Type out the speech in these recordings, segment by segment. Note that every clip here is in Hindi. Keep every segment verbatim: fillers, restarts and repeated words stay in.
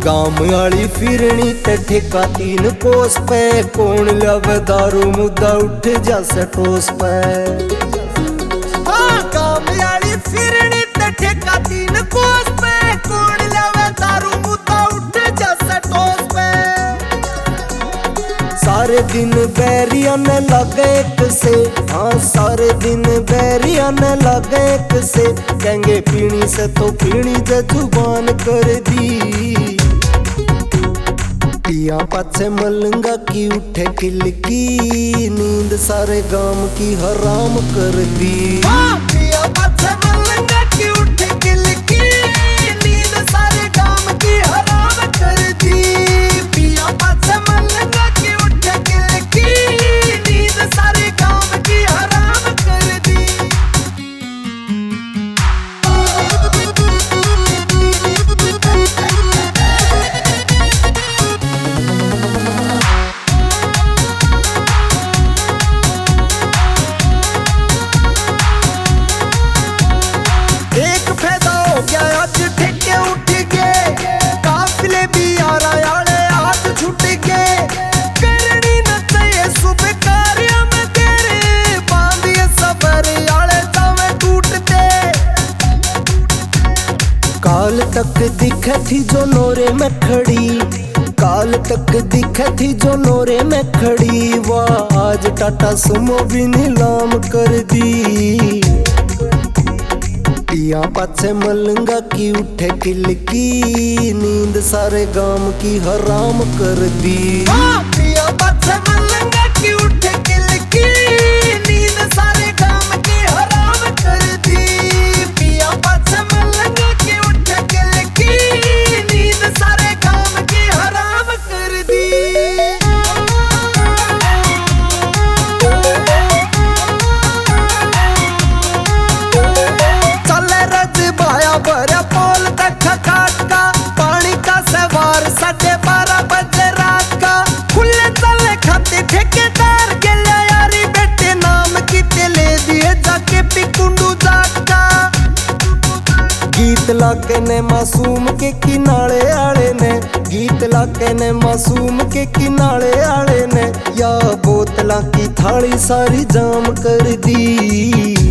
गाम वाली फिरनी ते ठेका तीन कोस पे, कौन लवे दारू मुद्दा उठ जासे टोस पे। हाँ, गाम वाली फिरनी ते ठेका तीन कोस पे, कौन लवे दारू मुद्दा उठ जासे टोस पे। सारे दिन बैरिया ने लगे एक से, हाँ सारे दिन बैरिया ने लगे एक से, कहेंगे पीनी से तो पीनी जे जुबान कर दी। पिया पाछे मलंगा की उठे किल की, नींद सारे गाम की हराम कर दी। पिया पाछे मलंगा की उठे किल की, नींद सारे गाम की हराम कर दी। पिया पाछे मलंगा की उठे किल की, नींद सारे गाम की हराम कर दी। काल तक दिखे थी जो नोरे में खड़ी, काल तक दिखे थी जो नोरे में खड़ी, वाह आज टाटा सुमो भी नीलाम कर दी। पिया पाछे मलंगा की उठे किल की, नींद सारे गाम की हराम कर दी। पिया पाछे मलंगा की उठे किल की, नींद सारे गाम की हराम कर दी। पिया पाछे मलंगा की उठे किल की, नींद सारे गाम की हराम कर दी। भरा पोल तक काट का, पानी का सवार साढ़े बारह बजे रात का, खुले चले खाते ठेकेदार के यारी बेटे नाम की ले दिए जाके पिकुंडू जाटा। गीत लाके ने मासूम के किनारे आले ने, गीत लाके ने मासूम के किनारे आले ने, या बोतला की थाली सारी जाम कर दी।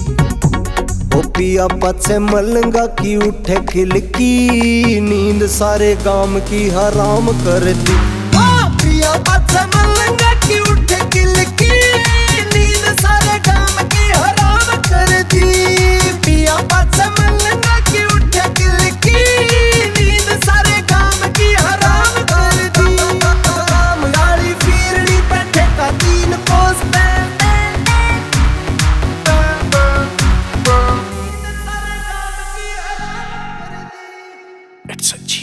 पिया पाछे मलंगा की उठे किल की, नींद सारे गाम की हराम कर दी। पिया पाछे मलंगा की उठे किल की, नींद सारे गाम की हराम कर दी। पिया पाछे मलंगा की उठे किल की, नींद सारे गाम की हराम कर दी। गाम वाली फिरनी पे ठेका तीन कोस पे, it's a